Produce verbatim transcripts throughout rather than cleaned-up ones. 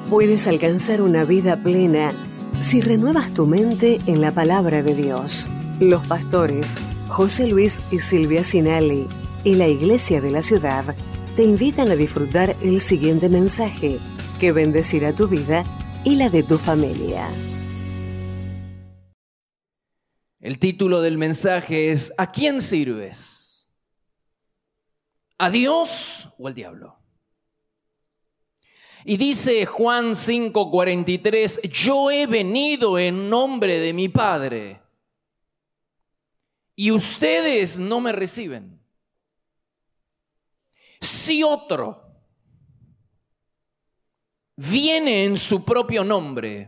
Puedes alcanzar una vida plena si renuevas tu mente en la palabra de Dios. Los pastores José Luis y Silvia Sinali y la Iglesia de la Ciudad te invitan a disfrutar el siguiente mensaje que bendecirá tu vida y la de tu familia. El título del mensaje es ¿a quién sirves? ¿A Dios o al diablo? Y dice Juan cinco cuarenta y tres, yo he venido en nombre de mi Padre y ustedes no me reciben. Si otro viene en su propio nombre,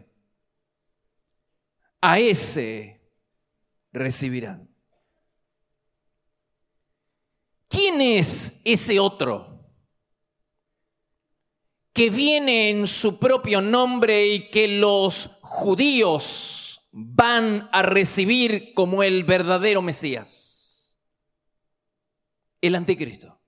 a ese recibirán. ¿Quién es ese otro que viene en su propio nombre y que los judíos van a recibir como el verdadero Mesías? El anticristo.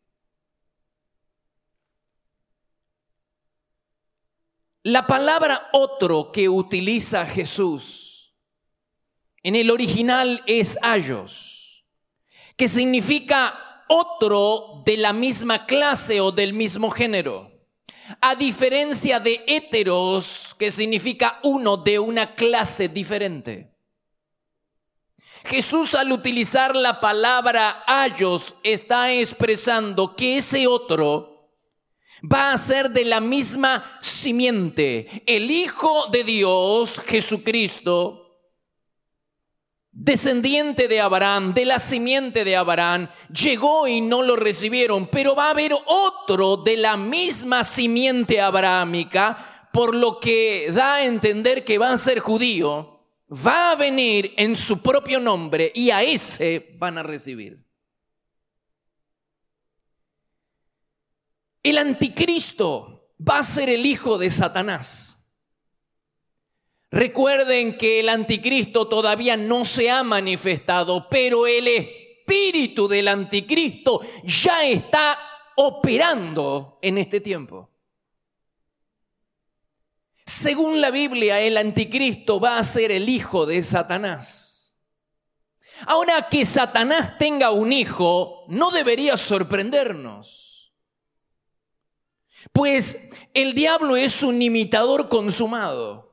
La palabra otro que utiliza Jesús en el original es aios, que significa otro de la misma clase o del mismo género. A diferencia de heteros, que significa uno de una clase diferente. Jesús, al utilizar la palabra aios, está expresando que ese otro va a ser de la misma simiente. El Hijo de Dios, Jesucristo, descendiente de Abraham, de la simiente de Abraham, llegó y no lo recibieron, pero va a haber otro de la misma simiente abrahámica, por lo que da a entender que va a ser judío, va a venir en su propio nombre y a ese van a recibir. El anticristo va a ser el hijo de Satanás. Recuerden que el anticristo todavía no se ha manifestado, pero el espíritu del anticristo ya está operando en este tiempo. Según la Biblia, el anticristo va a ser el hijo de Satanás. Ahora, que Satanás tenga un hijo no debería sorprendernos, pues el diablo es un imitador consumado.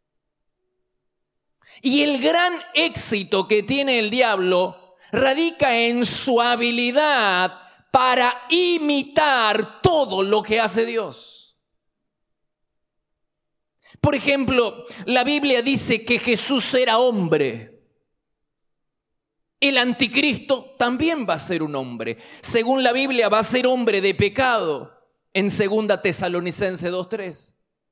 Y el gran éxito que tiene el diablo radica en su habilidad para imitar todo lo que hace Dios. Por ejemplo, la Biblia dice que Jesús era hombre. El anticristo también va a ser un hombre. Según la Biblia, va a ser hombre de pecado en segunda Tesalonicenses dos tres.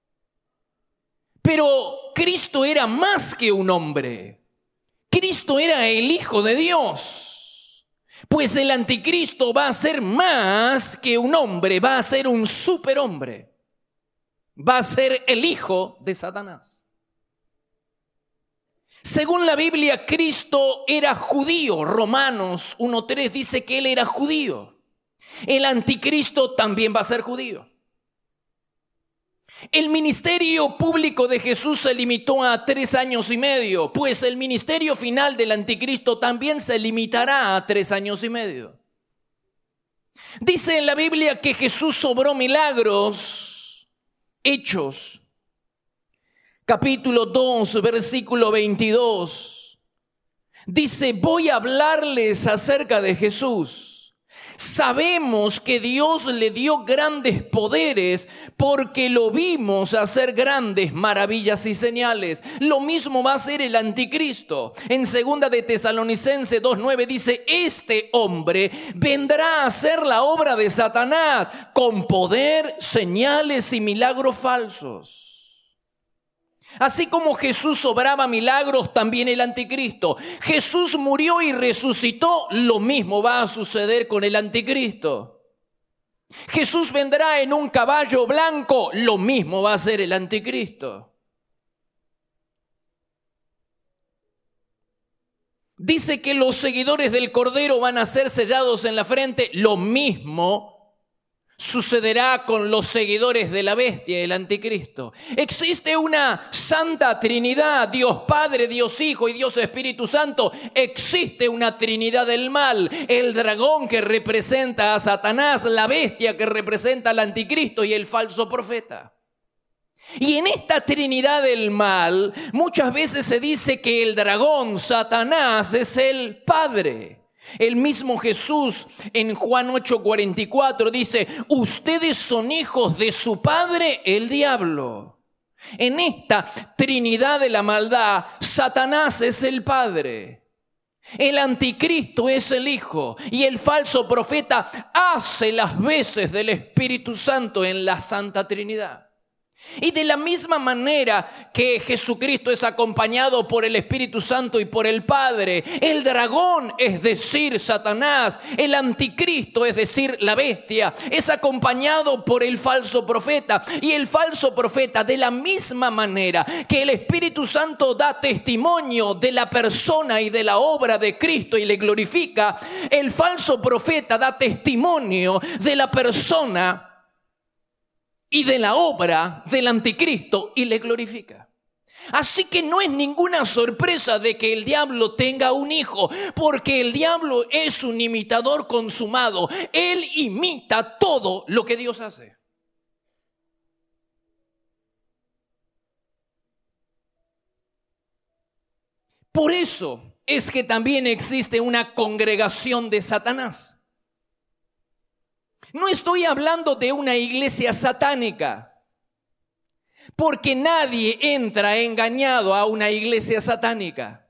Pero Cristo era más que un hombre. Cristo era el Hijo de Dios. Pues el anticristo va a ser más que un hombre, va a ser un superhombre. Va a ser el hijo de Satanás. Según la Biblia, Cristo era judío. Romanos uno tres dice que él era judío. El anticristo también va a ser judío. El ministerio público de Jesús se limitó a tres años y medio, pues el ministerio final del anticristo también se limitará a tres años y medio. Dice en la Biblia que Jesús obró milagros, Hechos, capítulo dos, versículo veintidós. Dice, voy a hablarles acerca de Jesús. Sabemos que Dios le dio grandes poderes porque lo vimos hacer grandes maravillas y señales. Lo mismo va a hacer el anticristo. En segunda de Tesalonicenses dos nueve dice, este hombre vendrá a hacer la obra de Satanás con poder, señales y milagros falsos. Así como Jesús obraba milagros, también el anticristo. Jesús murió y resucitó, lo mismo va a suceder con el anticristo. Jesús vendrá en un caballo blanco, lo mismo va a ser el anticristo. Dice que los seguidores del Cordero van a ser sellados en la frente, lo mismo sucederá con los seguidores de la bestia, el anticristo. Existe una santa Trinidad, Dios Padre, Dios Hijo y Dios Espíritu Santo. Existe una Trinidad del mal, el dragón que representa a Satanás, la bestia que representa al anticristo y el falso profeta. Y en esta Trinidad del mal, muchas veces se dice que el dragón, Satanás, es el Padre. El mismo Jesús en Juan ocho cuarenta y cuatro dice: ustedes son hijos de su padre, el diablo. En esta Trinidad de la maldad, Satanás es el Padre, el anticristo es el Hijo y el falso profeta hace las veces del Espíritu Santo en la Santa Trinidad. Y de la misma manera que Jesucristo es acompañado por el Espíritu Santo y por el Padre, el dragón, es decir, Satanás, el anticristo, es decir, la bestia, es acompañado por el falso profeta. Y el falso profeta, de la misma manera que el Espíritu Santo da testimonio de la persona y de la obra de Cristo y le glorifica, el falso profeta da testimonio de la persona y de la obra del anticristo y le glorifica. Así que no es ninguna sorpresa de que el diablo tenga un hijo, porque el diablo es un imitador consumado. Él imita todo lo que Dios hace. Por eso es que también existe una congregación de Satanás. No estoy hablando de una iglesia satánica, porque nadie entra engañado a una iglesia satánica.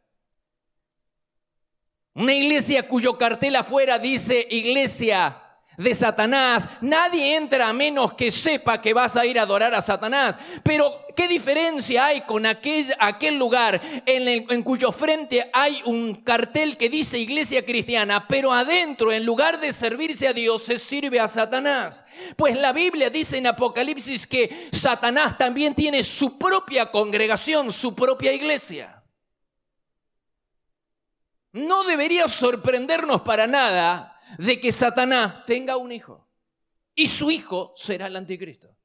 Una iglesia cuyo cartel afuera dice iglesia de Satanás, nadie entra a menos que sepa que vas a ir a adorar a Satanás. Pero ¿qué diferencia hay con aquel, aquel lugar en, el, en cuyo frente hay un cartel que dice iglesia cristiana, pero adentro, en lugar de servirse a Dios, se sirve a Satanás? Pues la Biblia dice en Apocalipsis que Satanás también tiene su propia congregación, su propia iglesia. No debería sorprendernos para nada de que Satanás tenga un hijo y su hijo será el anticristo.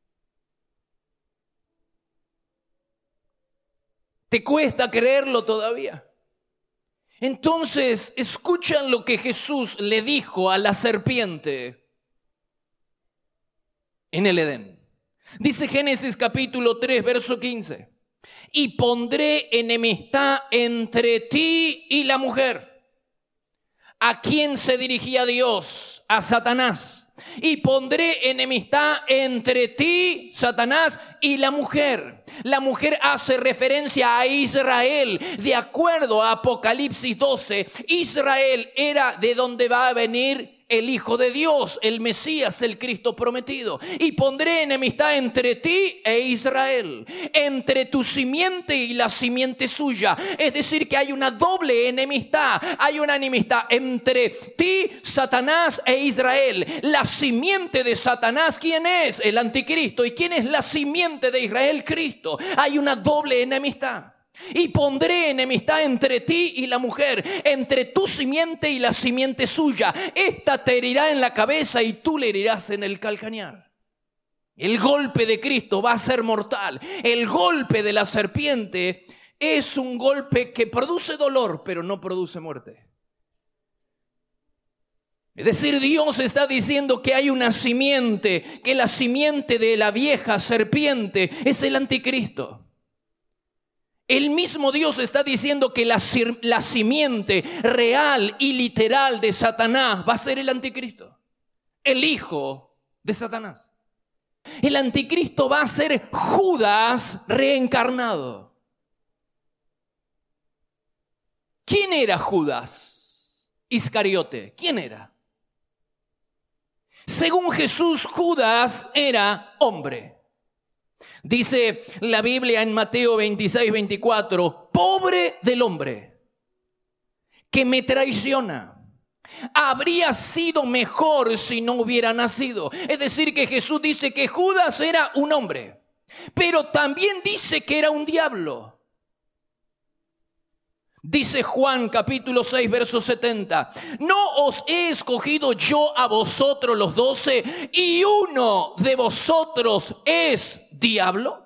¿Te cuesta creerlo todavía? Entonces, escuchan lo que Jesús le dijo a la serpiente en el Edén. Dice Génesis capítulo tres, verso quince: y pondré enemistad entre ti y la mujer. ¿A quién se dirigía Dios? A Satanás. Y pondré enemistad entre ti, Satanás, y la mujer. La mujer hace referencia a Israel. De acuerdo a Apocalipsis doce, Israel era de donde va a venir el Hijo de Dios, el Mesías, el Cristo prometido. Y pondré enemistad entre ti e Israel, entre tu simiente y la simiente suya. Es decir, que hay una doble enemistad. Hay una enemistad entre ti, Satanás, e Israel. La simiente de Satanás, ¿quién es? El anticristo. ¿Y quién es la simiente de Israel? Cristo. Hay una doble enemistad. Y pondré enemistad entre ti y la mujer, entre tu simiente y la simiente suya. Esta te herirá en la cabeza y tú le herirás en el calcañar. El golpe de Cristo va a ser mortal. El golpe de la serpiente es un golpe que produce dolor, pero no produce muerte. Es decir, Dios está diciendo que hay una simiente, que la simiente de la vieja serpiente es el anticristo. El mismo Dios está diciendo que la, la simiente real y literal de Satanás va a ser el anticristo, el hijo de Satanás. El anticristo va a ser Judas reencarnado. ¿Quién era Judas Iscariote? ¿Quién era? Según Jesús, Judas era hombre. Dice la Biblia en Mateo veintiséis, veinticuatro, pobre del hombre que me traiciona. Habría sido mejor si no hubiera nacido. Es decir, que Jesús dice que Judas era un hombre, pero también dice que era un diablo. Dice Juan capítulo seis, verso setenta. ¿No os he escogido yo a vosotros los doce y uno de vosotros es diablo?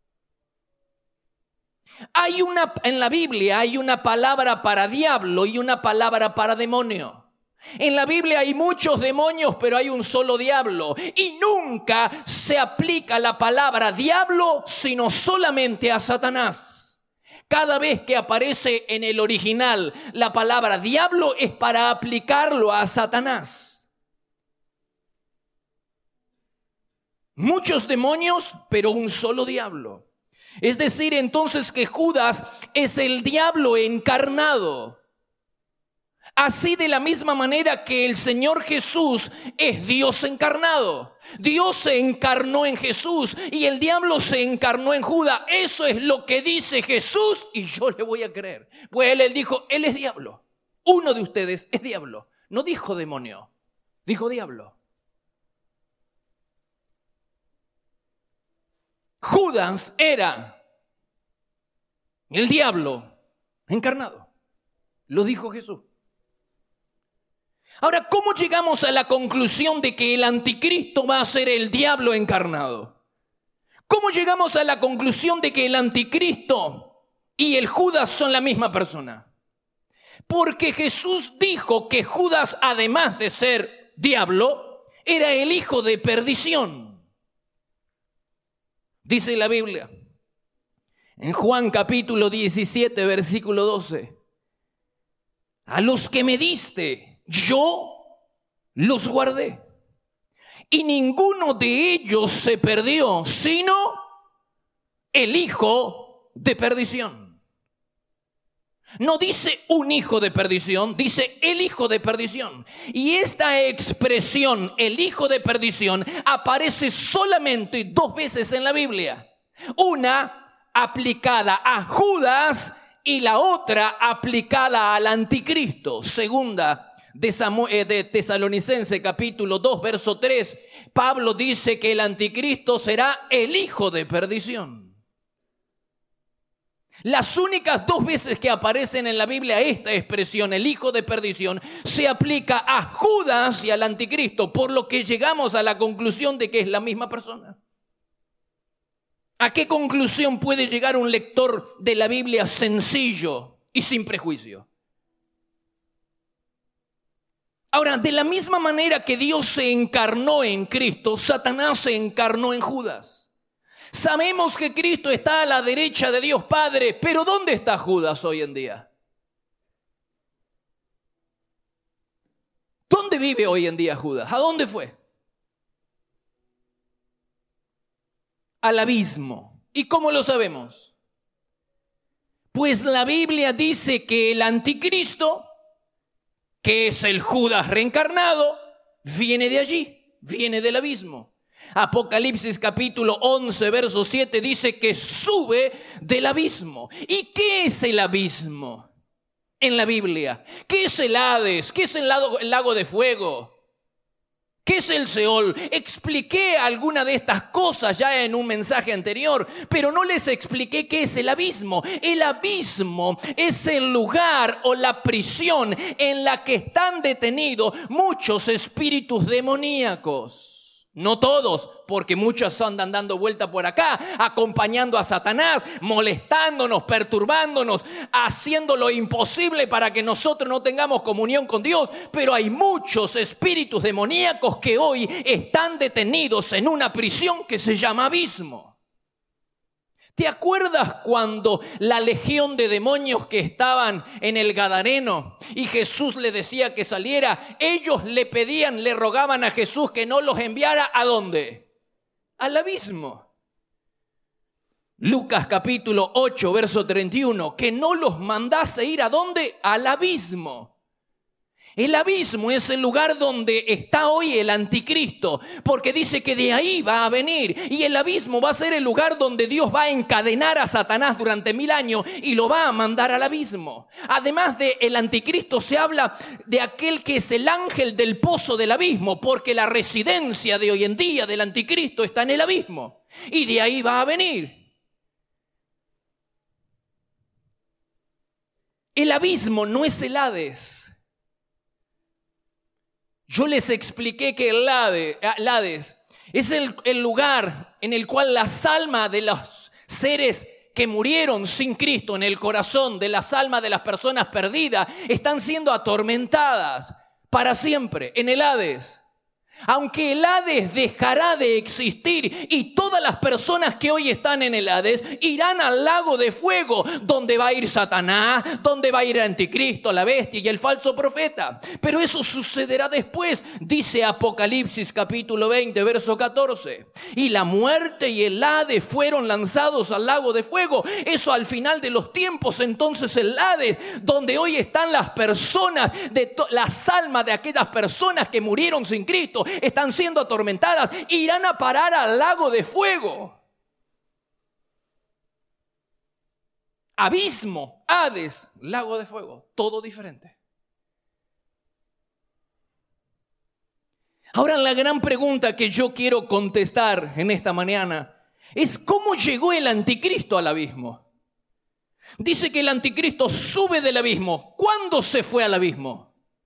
Hay una, en la Biblia hay una palabra para diablo y una palabra para demonio. En la Biblia hay muchos demonios, pero hay un solo diablo. Y nunca se aplica la palabra diablo, sino solamente a Satanás. Cada vez que aparece en el original la palabra diablo es para aplicarlo a Satanás. Muchos demonios, pero un solo diablo. Es decir, entonces que Judas es el diablo encarnado. Así de la misma manera que el Señor Jesús es Dios encarnado. Dios se encarnó en Jesús y el diablo se encarnó en Judas. Eso es lo que dice Jesús y yo le voy a creer. Pues él, él dijo, él es diablo. Uno de ustedes es diablo. No dijo demonio, dijo diablo. Judas era el diablo encarnado. Lo dijo Jesús. Ahora, ¿cómo llegamos a la conclusión de que el anticristo va a ser el diablo encarnado? ¿Cómo llegamos a la conclusión de que el anticristo y el Judas son la misma persona? Porque Jesús dijo que Judas, además de ser diablo, era el hijo de perdición. Dice la Biblia, en Juan capítulo diecisiete, versículo doce, a los que me diste, yo los guardé, y ninguno de ellos se perdió, sino el hijo de perdición. No dice un hijo de perdición, dice el hijo de perdición. Y esta expresión, el hijo de perdición, aparece solamente dos veces en la Biblia. Una aplicada a Judas y la otra aplicada al anticristo. Segunda de, Samuel, de Tesalonicense capítulo dos, verso tres, Pablo dice que el anticristo será el hijo de perdición. Las únicas dos veces que aparecen en la Biblia esta expresión, el hijo de perdición, se aplica a Judas y al anticristo, por lo que llegamos a la conclusión de que es la misma persona. ¿A qué conclusión puede llegar un lector de la Biblia sencillo y sin prejuicio? Ahora, de la misma manera que Dios se encarnó en Cristo, Satanás se encarnó en Judas. Sabemos que Cristo está a la derecha de Dios Padre, pero ¿dónde está Judas hoy en día? ¿Dónde vive hoy en día Judas? ¿A dónde fue? Al abismo. ¿Y cómo lo sabemos? Pues la Biblia dice que el anticristo, que es el Judas reencarnado, viene de allí, viene del abismo. Apocalipsis capítulo once, verso siete dice que sube del abismo. ¿Y qué es el abismo en la Biblia? ¿Qué es el Hades? ¿Qué es el lago, el lago de fuego? ¿Qué es el Seol? Expliqué alguna de estas cosas ya en un mensaje anterior, pero no les expliqué qué es el abismo. El abismo es el lugar o la prisión en la que están detenidos muchos espíritus demoníacos. No todos, porque muchos andan dando vuelta por acá, acompañando a Satanás, molestándonos, perturbándonos, haciendo lo imposible para que nosotros no tengamos comunión con Dios. Pero hay muchos espíritus demoníacos que hoy están detenidos en una prisión que se llama abismo. ¿Te acuerdas cuando la legión de demonios que estaban en el Gadareno y Jesús le decía que saliera? Ellos le pedían, le rogaban a Jesús que no los enviara ¿a dónde? Al abismo. Lucas capítulo ocho, verso treinta y uno, que no los mandase ir ¿a dónde? Al abismo. El abismo es el lugar donde está hoy el anticristo, porque dice que de ahí va a venir. Y el abismo va a ser el lugar donde Dios va a encadenar a Satanás durante mil años y lo va a mandar al abismo. Además del anticristo se habla de aquel que es el ángel del pozo del abismo, porque la residencia de hoy en día del anticristo está en el abismo. Y de ahí va a venir. El abismo no es el Hades. Yo les expliqué que el Hades es el, el lugar en el cual las almas de los seres que murieron sin Cristo en el corazón, de las almas de las personas perdidas, están siendo atormentadas para siempre en el Hades. Aunque el Hades dejará de existir y todas las personas que hoy están en el Hades irán al lago de fuego, donde va a ir Satanás, donde va a ir el anticristo, la bestia y el falso profeta. Pero eso sucederá después, dice Apocalipsis capítulo veinte, verso catorce. Y la muerte y el Hades fueron lanzados al lago de fuego. Eso al final de los tiempos. Entonces el Hades, donde hoy están las personas, de to- las almas de aquellas personas que murieron sin Cristo, están siendo atormentadas, irán a parar al lago de fuego. Abismo, Hades, lago de fuego, todo diferente. Ahora la gran pregunta que yo quiero contestar en esta mañana es: ¿cómo llegó el anticristo al abismo? Dice que el anticristo sube del abismo. ¿Cuándo se fue al abismo?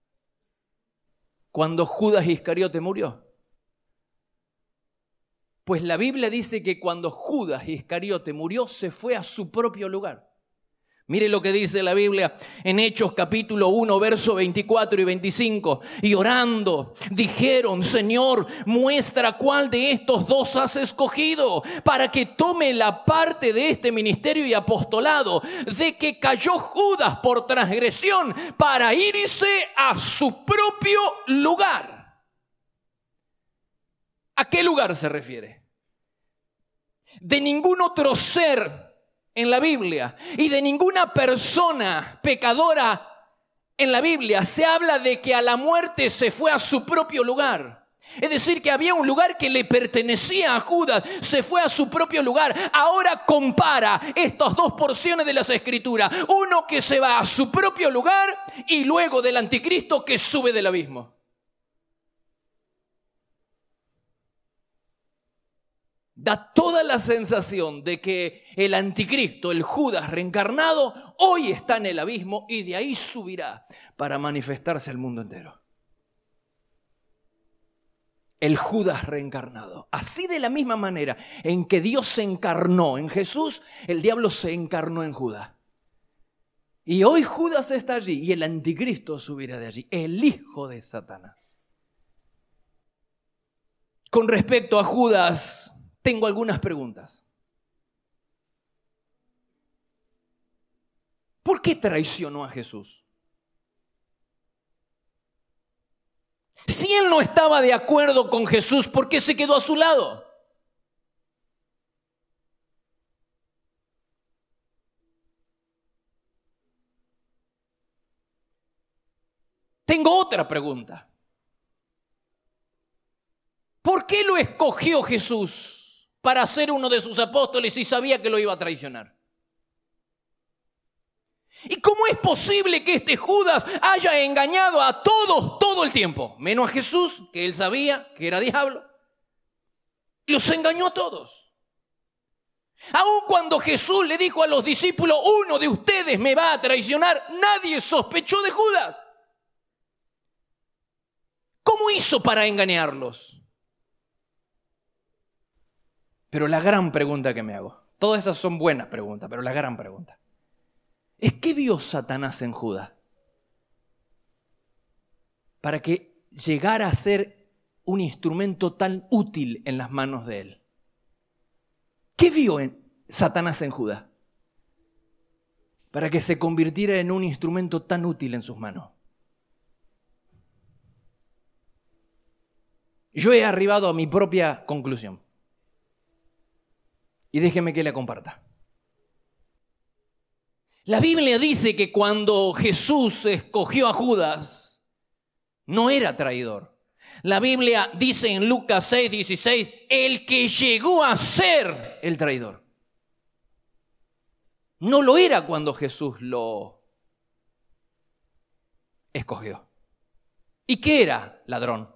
Cuando Judas Iscariote murió. Pues la Biblia dice que cuando Judas Iscariote murió, se fue a su propio lugar. Mire lo que dice la Biblia en Hechos capítulo uno, verso veinticuatro y veinticinco. Y orando, dijeron: Señor, muestra cuál de estos dos has escogido para que tome la parte de este ministerio y apostolado, de que cayó Judas por transgresión, para irse a su propio lugar. ¿A qué lugar se refiere? De ningún otro ser en la Biblia y de ninguna persona pecadora en la Biblia se habla de que a la muerte se fue a su propio lugar. Es decir, que había un lugar que le pertenecía a Judas, se fue a su propio lugar. Ahora compara estas dos porciones de las Escrituras: uno que se va a su propio lugar y luego del anticristo que sube del abismo. Da toda la sensación de que el anticristo, el Judas reencarnado, hoy está en el abismo y de ahí subirá para manifestarse al mundo entero. El Judas reencarnado. Así, de la misma manera en que Dios se encarnó en Jesús, el diablo se encarnó en Judas. Y hoy Judas está allí y el anticristo subirá de allí, el hijo de Satanás. Con respecto a Judas, tengo algunas preguntas. ¿Por qué traicionó a Jesús? Si él no estaba de acuerdo con Jesús, ¿por qué se quedó a su lado? Tengo otra pregunta. ¿Por qué lo escogió Jesús para ser uno de sus apóstoles si sabía que lo iba a traicionar? ¿Y cómo es posible que este Judas haya engañado a todos todo el tiempo? Menos a Jesús, que él sabía que era diablo. Los engañó a todos. Aun cuando Jesús le dijo a los discípulos: uno de ustedes me va a traicionar, nadie sospechó de Judas. ¿Cómo hizo para engañarlos? Pero la gran pregunta que me hago, todas esas son buenas preguntas, pero la gran pregunta es: ¿qué vio Satanás en Judas para que llegara a ser un instrumento tan útil en las manos de él? ¿Qué vio en Satanás en Judas para que se convirtiera en un instrumento tan útil en sus manos? Yo he arribado a mi propia conclusión. Y déjeme que la comparta. La Biblia dice que cuando Jesús escogió a Judas, no era traidor. La Biblia dice en Lucas seis, dieciséis, el que llegó a ser el traidor. No lo era cuando Jesús lo escogió. ¿Y qué era? Ladrón.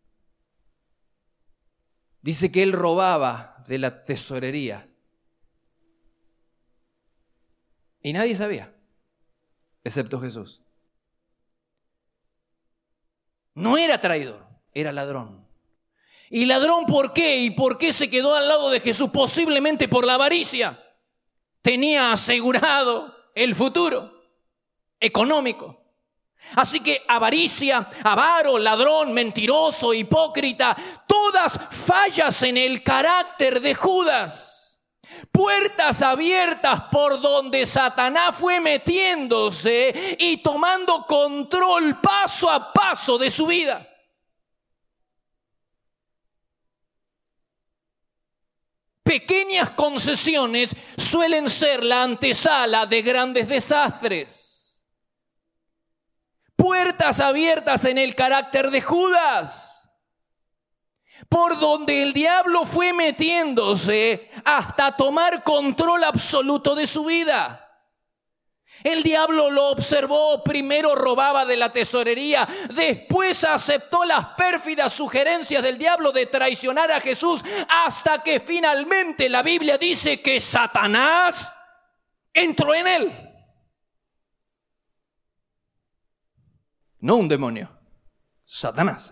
Dice que él robaba de la tesorería. Y nadie sabía. excepto Jesús. No era traidor, era ladrón. ¿Y ladrón por qué? ¿Y por qué se quedó al lado de Jesús? Posiblemente por la avaricia. Tenía asegurado el futuro económico. Así que avaricia, avaro, ladrón, mentiroso, hipócrita, todas fallas en el carácter de Judas. Puertas abiertas por donde Satanás fue metiéndose y tomando control paso a paso de su vida. Pequeñas concesiones suelen ser la antesala de grandes desastres. Puertas abiertas en el carácter de Judas, por donde el diablo fue metiéndose hasta tomar control absoluto de su vida. El diablo lo observó, primero robaba de la tesorería, después aceptó las pérfidas sugerencias del diablo de traicionar a Jesús, hasta que finalmente la Biblia dice que Satanás entró en él. No un demonio, Satanás.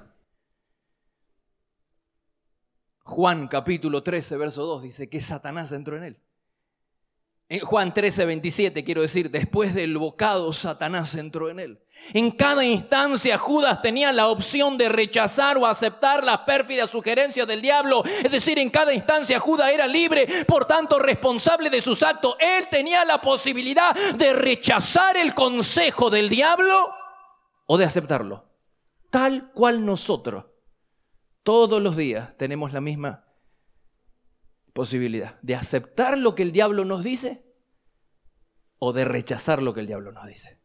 Juan capítulo trece, verso dos dice que Satanás entró en él. En Juan trece, veintisiete, quiero decir, después del bocado, Satanás entró en él. En cada instancia, Judas tenía la opción de rechazar o aceptar las pérfidas sugerencias del diablo. Es decir, en cada instancia, Judas era libre, por tanto, responsable de sus actos. Él tenía la posibilidad de rechazar el consejo del diablo o de aceptarlo. Tal cual nosotros, todos los días, tenemos la misma posibilidad de aceptar lo que el diablo nos dice o de rechazar lo que el diablo nos dice.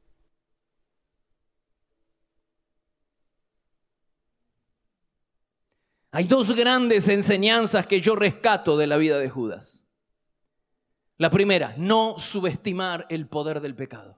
Hay dos grandes enseñanzas que yo rescato de la vida de Judas. La primera, no subestimar el poder del pecado.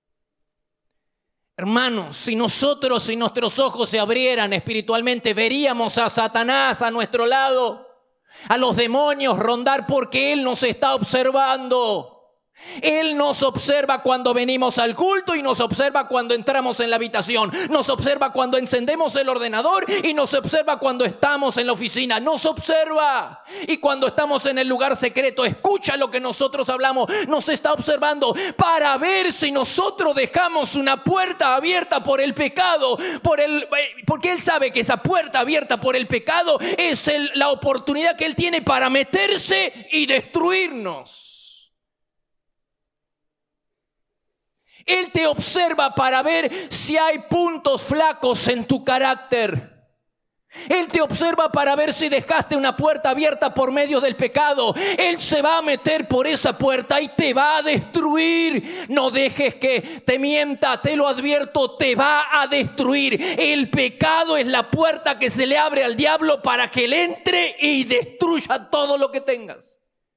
Hermanos, si nosotros, si nuestros ojos se abrieran espiritualmente, veríamos a Satanás a nuestro lado, a los demonios rondar, porque Él nos está observando. Él nos observa cuando venimos al culto y nos observa cuando entramos en la habitación. Nos observa cuando encendemos el ordenador y nos observa cuando estamos en la oficina. Nos observa. Y cuando estamos en el lugar secreto, escucha lo que nosotros hablamos. Nos está observando para ver si nosotros dejamos una puerta abierta por el pecado. Por el, porque Él sabe que esa puerta abierta por el pecado es el, la oportunidad que Él tiene para meterse y destruirnos. Él te observa para ver si hay puntos flacos en tu carácter. Él te observa para ver si dejaste una puerta abierta por medio del pecado. Él se va a meter por esa puerta y te va a destruir. No dejes que te mienta, te lo advierto, te va a destruir. El pecado es la puerta que se le abre al diablo para que él entre y destruya todo lo que tengas.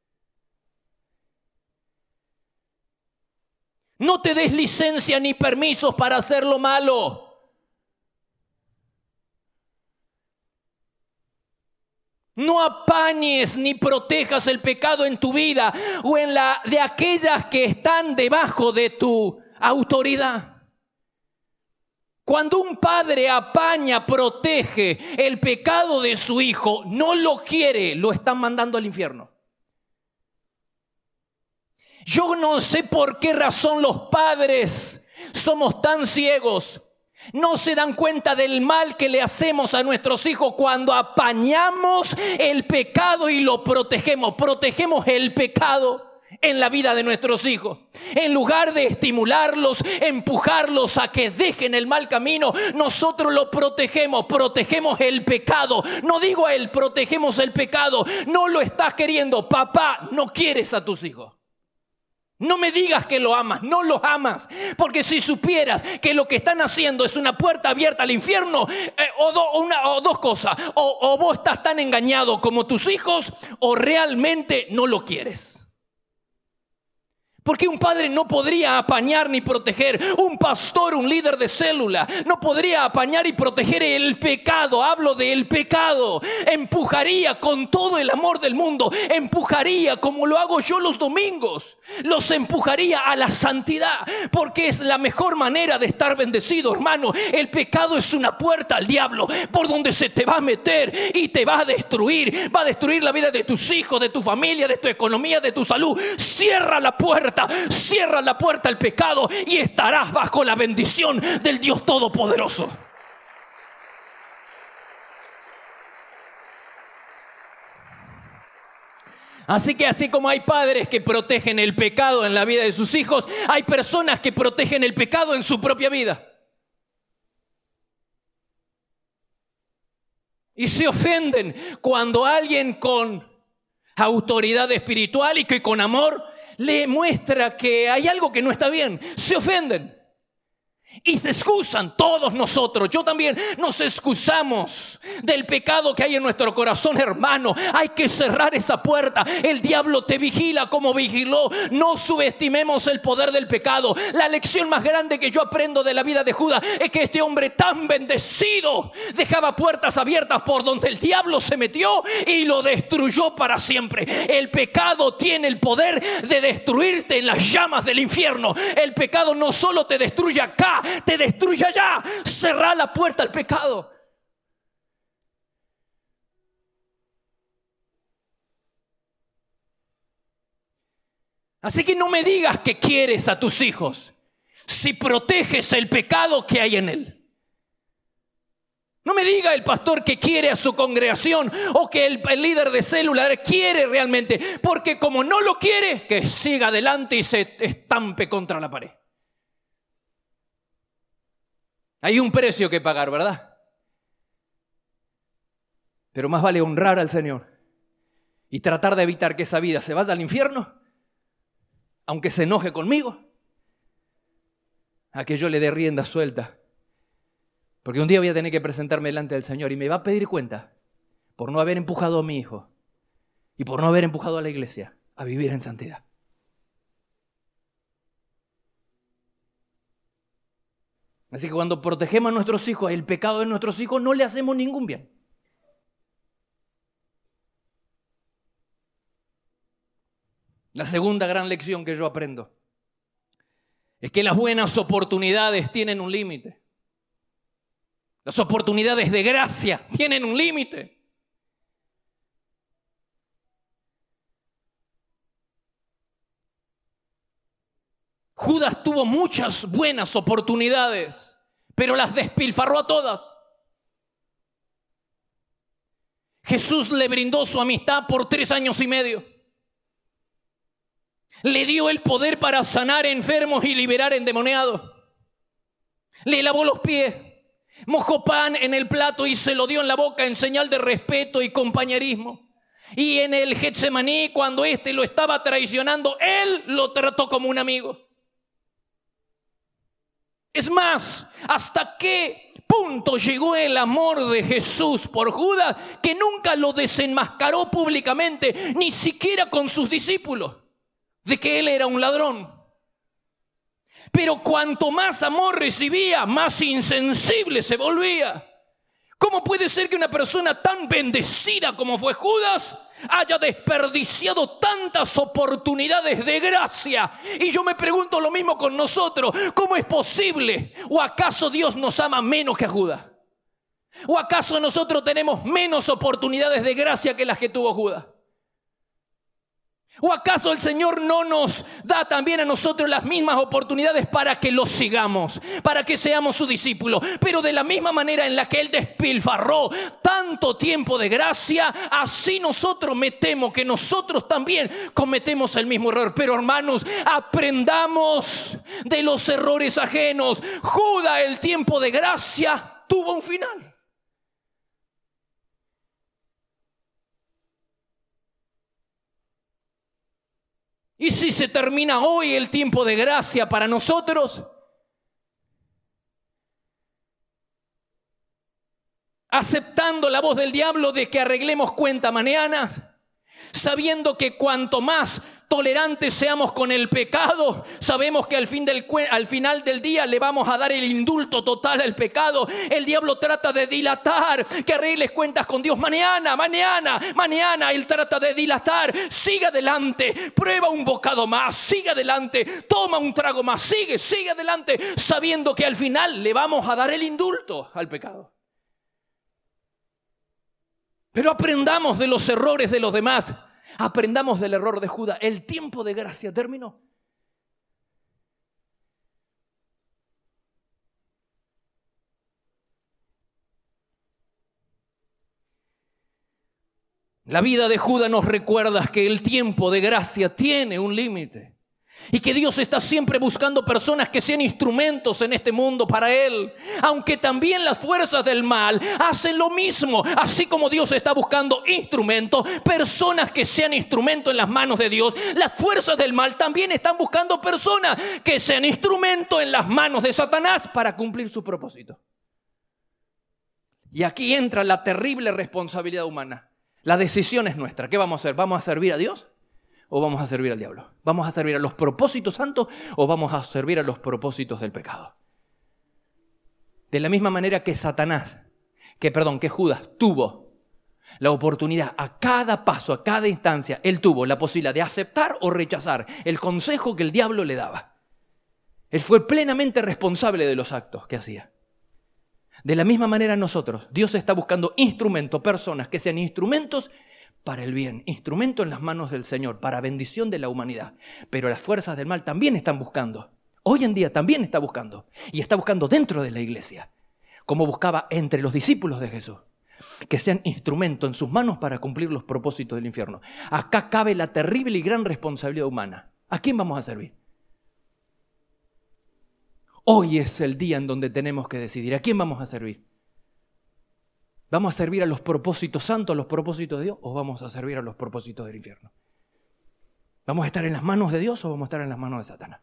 No te des licencia ni permisos para hacer lo malo. No apañes ni protejas el pecado en tu vida o en la de aquellas que están debajo de tu autoridad. Cuando un padre apaña, protege el pecado de su hijo, no lo quiere, lo están mandando al infierno. Yo no sé por qué razón los padres somos tan ciegos. No se dan cuenta del mal que le hacemos a nuestros hijos cuando apañamos el pecado y lo protegemos. Protegemos el pecado en la vida de nuestros hijos. En lugar de estimularlos, empujarlos a que dejen el mal camino, nosotros lo protegemos. Protegemos el pecado. No digo a él, protegemos el pecado. No lo estás queriendo. Papá, no quieres a tus hijos. No me digas que lo amas, no los amas. Porque si supieras que lo que están haciendo es una puerta abierta al infierno, eh, o, do, una, o dos cosas, o, o vos estás tan engañado como tus hijos, o realmente no lo quieres. Porque un padre no podría apañar ni proteger, un pastor, un líder de célula, no podría apañar y proteger el pecado. Hablo del pecado. Empujaría con todo el amor del mundo, empujaría como lo hago yo los domingos. Los empujaría a la santidad, porque es la mejor manera de estar bendecido, hermano. El pecado es una puerta al diablo por donde se te va a meter y te va a destruir. Va a destruir la vida de tus hijos, de tu familia, de tu economía, de tu salud. Cierra la puerta. Cierra la puerta al pecado y estarás bajo la bendición del Dios Todopoderoso. Así que así como hay padres que protegen el pecado en la vida de sus hijos, hay personas que protegen el pecado en su propia vida. Y se ofenden cuando alguien con autoridad espiritual y que con amor le muestra que hay algo que no está bien. Se ofenden y se excusan. Todos nosotros, yo también, nos excusamos del pecado que hay en nuestro corazón, hermano. Hay que cerrar esa puerta. El diablo te vigila como vigiló. No subestimemos el poder del pecado. La lección más grande que yo aprendo de la vida de Judas es que este hombre tan bendecido dejaba puertas abiertas por donde el diablo se metió y lo destruyó para siempre. El pecado tiene el poder de destruirte en las llamas del infierno. El pecado no solo te destruye acá, te destruye allá. Cerrá la puerta al pecado. Así que no me digas que quieres a tus hijos si proteges el pecado que hay en él. No me diga el pastor que quiere a su congregación o que el, el líder de célula quiere realmente, porque como no lo quiere, que siga adelante y se estampe contra la pared. Hay un precio que pagar, ¿verdad? Pero más vale honrar al Señor y tratar de evitar que esa vida se vaya al infierno, aunque se enoje conmigo, a que yo le dé rienda suelta. Porque un día voy a tener que presentarme delante del Señor y me va a pedir cuenta por no haber empujado a mi hijo y por no haber empujado a la iglesia a vivir en santidad. Así que cuando protegemos a nuestros hijos, el pecado de nuestros hijos, no le hacemos ningún bien. La segunda gran lección que yo aprendo es que las buenas oportunidades tienen un límite. Las oportunidades de gracia tienen un límite. Judas tuvo muchas buenas oportunidades, pero las despilfarró a todas. Jesús le brindó su amistad por tres años y medio. Le dio el poder para sanar enfermos y liberar endemoniados. Le lavó los pies, mojó pan en el plato y se lo dio en la boca en señal de respeto y compañerismo. Y en el Getsemaní, cuando éste lo estaba traicionando, él lo trató como un amigo. Es más, ¿hasta qué punto llegó el amor de Jesús por Judas que nunca lo desenmascaró públicamente, ni siquiera con sus discípulos, de que él era un ladrón? Pero cuanto más amor recibía, más insensible se volvía. ¿Cómo puede ser que una persona tan bendecida como fue Judas haya desperdiciado tantas oportunidades de gracia? Y yo me pregunto lo mismo con nosotros. ¿Cómo es posible? ¿O acaso Dios nos ama menos que a Judas? ¿O acaso nosotros tenemos menos oportunidades de gracia que las que tuvo Judas? ¿O acaso el Señor no nos da también a nosotros las mismas oportunidades para que lo sigamos, para que seamos su discípulo? Pero de la misma manera en la que Él despilfarró tanto tiempo de gracia, así nosotros me temo que nosotros también cometemos el mismo error. Pero hermanos, aprendamos de los errores ajenos. Judas, el tiempo de gracia tuvo un final. Y si se termina hoy el tiempo de gracia para nosotros, aceptando la voz del diablo de que arreglemos cuenta mañana, sabiendo que cuanto más tolerantes seamos con el pecado, sabemos que al, fin del, al final del día le vamos a dar el indulto total al pecado. El diablo trata de dilatar, que arregles cuentas con Dios mañana, mañana, mañana. Él trata de dilatar. Sigue adelante, prueba un bocado más, sigue adelante, toma un trago más, sigue, sigue adelante, sabiendo que al final le vamos a dar el indulto al pecado. Pero aprendamos de los errores de los demás. Aprendamos del error de Judas. El tiempo de gracia terminó. La vida de Judas nos recuerda que el tiempo de gracia tiene un límite. Y que Dios está siempre buscando personas que sean instrumentos en este mundo para Él. Aunque también las fuerzas del mal hacen lo mismo. Así como Dios está buscando instrumentos, personas que sean instrumentos en las manos de Dios, las fuerzas del mal también están buscando personas que sean instrumentos en las manos de Satanás para cumplir su propósito. Y aquí entra la terrible responsabilidad humana. La decisión es nuestra. ¿Qué vamos a hacer? ¿Vamos a servir a Dios o vamos a servir al diablo? ¿Vamos a servir a los propósitos santos o vamos a servir a los propósitos del pecado? De la misma manera que Satanás, que perdón, que Judas tuvo la oportunidad a cada paso, a cada instancia, él tuvo la posibilidad de aceptar o rechazar el consejo que el diablo le daba. Él fue plenamente responsable de los actos que hacía. De la misma manera nosotros, Dios está buscando instrumentos, personas que sean instrumentos para el bien, instrumento en las manos del Señor, para bendición de la humanidad. Pero las fuerzas del mal también están buscando, hoy en día también está buscando, y está buscando dentro de la iglesia, como buscaba entre los discípulos de Jesús, que sean instrumento en sus manos para cumplir los propósitos del infierno. Acá cabe la terrible y gran responsabilidad humana. ¿A quién vamos a servir? Hoy es el día en donde tenemos que decidir a quién vamos a servir. ¿Vamos a servir a los propósitos santos, a los propósitos de Dios, o vamos a servir a los propósitos del infierno? ¿Vamos a estar en las manos de Dios o vamos a estar en las manos de Satanás?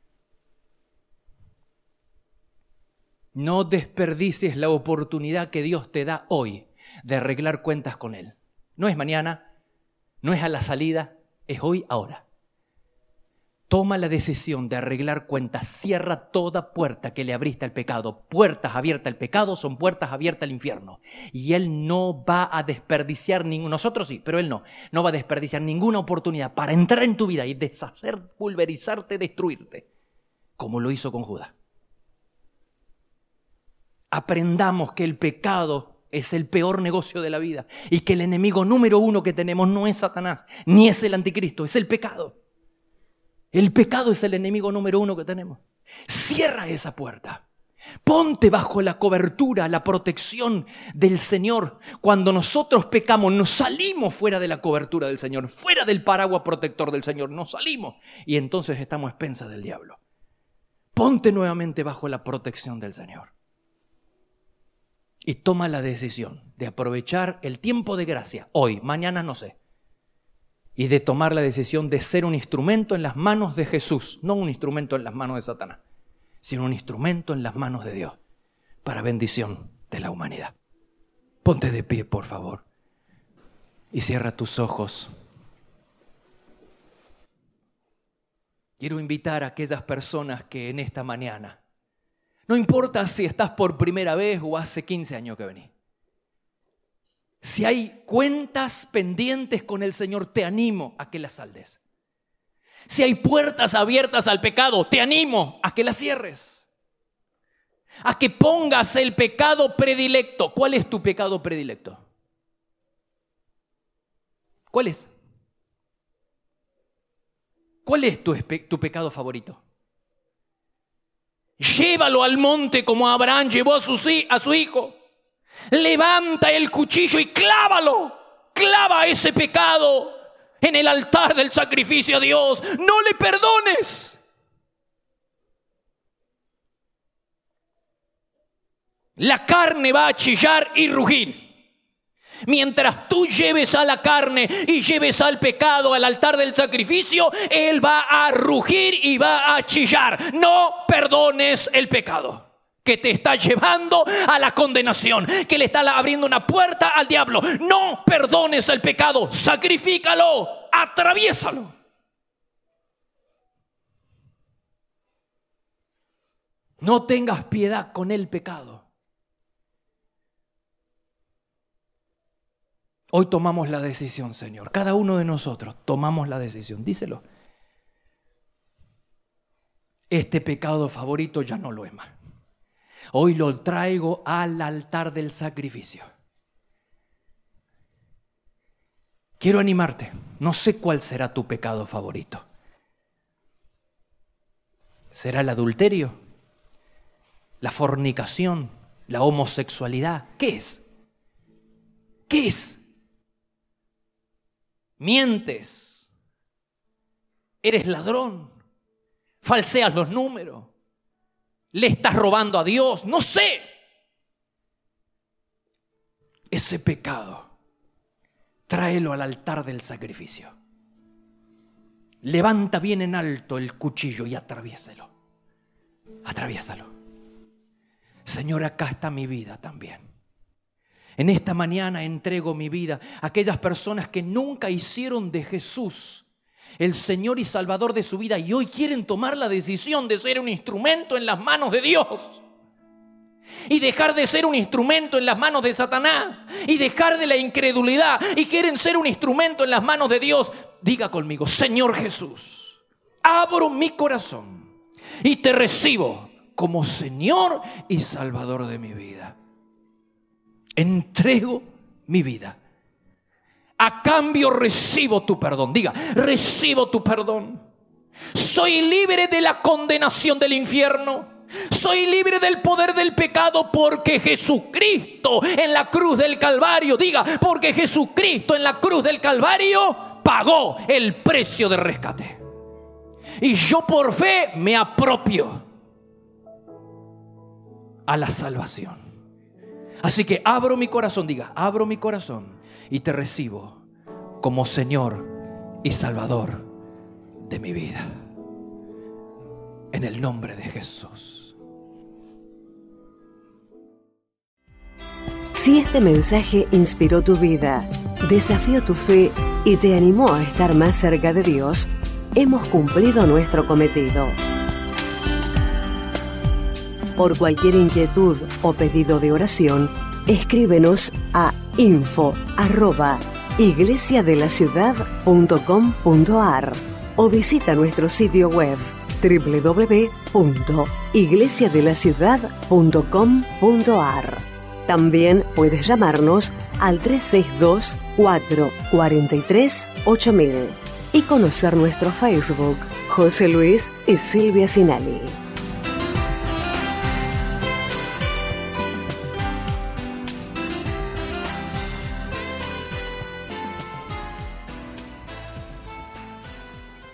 No desperdicies la oportunidad que Dios te da hoy de arreglar cuentas con Él. No es mañana, no es a la salida, es hoy, ahora. Toma la decisión de arreglar cuentas, cierra toda puerta que le abriste al pecado. Puertas abiertas al pecado son puertas abiertas al infierno. Y Él no va a desperdiciar ninguna, nosotros sí, pero Él no, no va a desperdiciar ninguna oportunidad para entrar en tu vida y deshacer, pulverizarte, destruirte, como lo hizo con Judas. Aprendamos que el pecado es el peor negocio de la vida y que el enemigo número uno que tenemos no es Satanás, ni es el anticristo, es el pecado. El pecado es el enemigo número uno que tenemos. Cierra esa puerta. Ponte bajo la cobertura, la protección del Señor. Cuando nosotros pecamos, nos salimos fuera de la cobertura del Señor, fuera del paraguas protector del Señor, nos salimos y entonces estamos a expensas del diablo. Ponte nuevamente bajo la protección del Señor. Y toma la decisión de aprovechar el tiempo de gracia, hoy, mañana no sé. Y de tomar la decisión de ser un instrumento en las manos de Jesús, no un instrumento en las manos de Satanás, sino un instrumento en las manos de Dios, para bendición de la humanidad. Ponte de pie, por favor, y cierra tus ojos. Quiero invitar a aquellas personas que en esta mañana, no importa si estás por primera vez o hace quince años que venís, si hay cuentas pendientes con el Señor, te animo a que las saldes. Si hay puertas abiertas al pecado, te animo a que las cierres. A que pongas el pecado predilecto. ¿Cuál es tu pecado predilecto? ¿Cuál es? ¿Cuál es tu, tu pecado favorito? Llévalo al monte como Abraham llevó a su, a su hijo. Levanta el cuchillo y clávalo. Clava ese pecado en el altar del sacrificio a Dios. No le perdones. La carne va a chillar y rugir. Mientras tú lleves a la carne y lleves al pecado al altar del sacrificio, él va a rugir y va a chillar. No perdones el pecado que te está llevando a la condenación, que le está abriendo una puerta al diablo. No perdones el pecado, sacrifícalo, atraviésalo. No tengas piedad con el pecado. Hoy tomamos la decisión, Señor. Cada uno de nosotros tomamos la decisión. Díselo. Este pecado favorito ya no lo es más. Hoy lo traigo al altar del sacrificio. Quiero animarte. No sé cuál será tu pecado favorito. ¿Será el adulterio? ¿La fornicación? ¿La homosexualidad? ¿Qué es? ¿Qué es? ¿Mientes? ¿Eres ladrón? ¿Falseas los números? ¿Le estás robando a Dios? No sé. Ese pecado, tráelo al altar del sacrificio. Levanta bien en alto el cuchillo y atraviéselo. Atraviésalo. Señor, acá está mi vida también. En esta mañana entrego mi vida a aquellas personas que nunca hicieron de Jesús el Señor y Salvador de su vida y hoy quieren tomar la decisión de ser un instrumento en las manos de Dios y dejar de ser un instrumento en las manos de Satanás y dejar de la incredulidad y quieren ser un instrumento en las manos de Dios. Diga conmigo: Señor Jesús, abro mi corazón y te recibo como Señor y Salvador de mi vida. Entrego mi vida. A cambio recibo tu perdón. Diga: recibo tu perdón. Soy libre de la condenación del infierno. Soy libre del poder del pecado porque Jesucristo en la cruz del Calvario, diga, porque Jesucristo en la cruz del Calvario pagó el precio de rescate. Y yo por fe me apropio a la salvación. Así que abro mi corazón, diga, abro mi corazón y te recibo como Señor y Salvador de mi vida. En el nombre de Jesús. Si este mensaje inspiró tu vida, desafió tu fe y te animó a estar más cerca de Dios, hemos cumplido nuestro cometido. Por cualquier inquietud o pedido de oración, escríbenos a info arroba iglesia de la ciudad punto com punto ar o visita nuestro sitio web doble u doble u doble u punto iglesia de la ciudad punto com punto ar. También puedes llamarnos al tres seis dos, cuatro cuatro tres, ocho mil y conocer nuestro Facebook, José Luis y Silvia Sinali.